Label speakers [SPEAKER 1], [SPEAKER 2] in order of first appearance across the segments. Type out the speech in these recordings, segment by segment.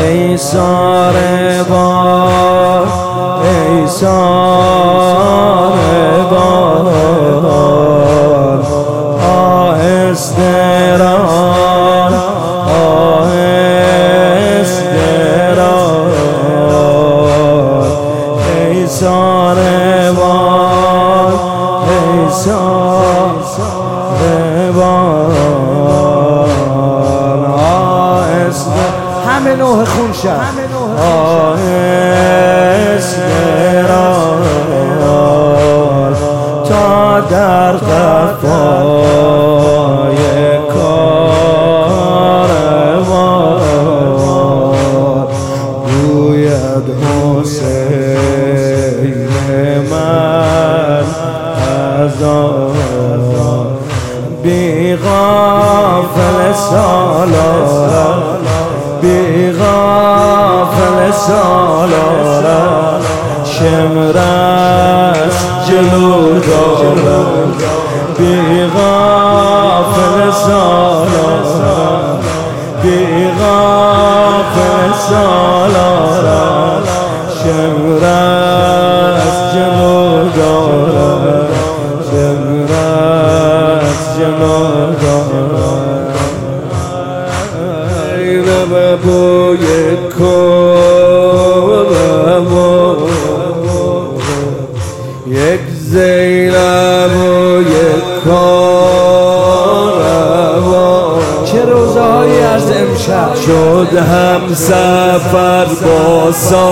[SPEAKER 1] ای ساره بار ای ساره بار آهسته را آهسته را ای ساره بار ای ساره بار آهسته همه نوع خون شد آهسته را تا در قفای کاروان گوید حسین من از آن بی غافل سالارم بی غافل سالارم شمرش جلو دارم بی غافل سالارم بی غافل سالارم شمرش جلو دارم شمرش جلو دارم به بوی کلم یک زینب و یک کاروان
[SPEAKER 2] چه روزهایی از امشب
[SPEAKER 1] شد هم سفر با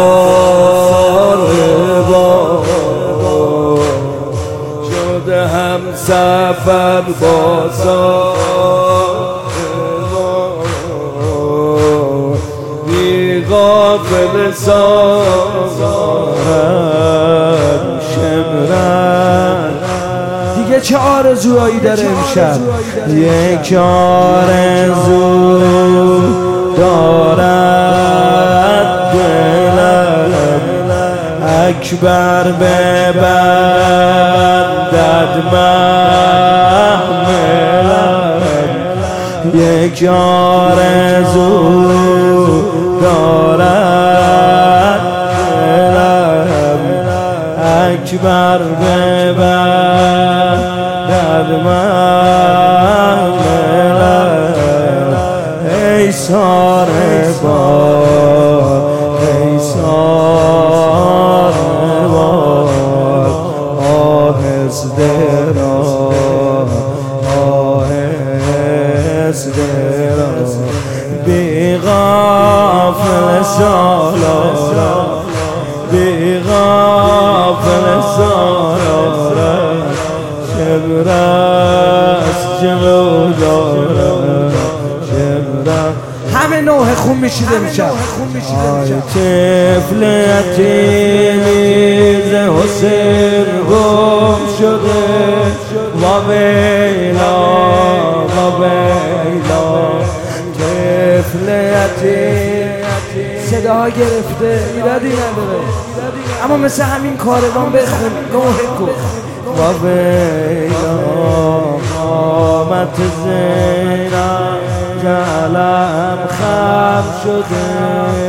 [SPEAKER 1] ساربان شد هم سفر با ساربان غافل سازارم شمرن
[SPEAKER 2] دیگه چه آرزوهایی داره امشب
[SPEAKER 1] یک آرزو دارد دلم اکبر ببندد محملم یک آرزو دارد دلم اکبر ببندد محملم ای ساره بار ای ساره بار آهسته را آهسته را بی غافل سالارم بی غافل سالارم شمرش جلو دارم شمرش
[SPEAKER 2] همه نوع خون میشید امشب
[SPEAKER 1] آی طفل یتیمی ز حسین گم شده و ویلا و ویلا طفل یتیم
[SPEAKER 2] صداها گرفته ایرادی نداره اما مثل همین کاروان بخون نوح کن
[SPEAKER 1] و ویلا قامت زینب جلم خم شده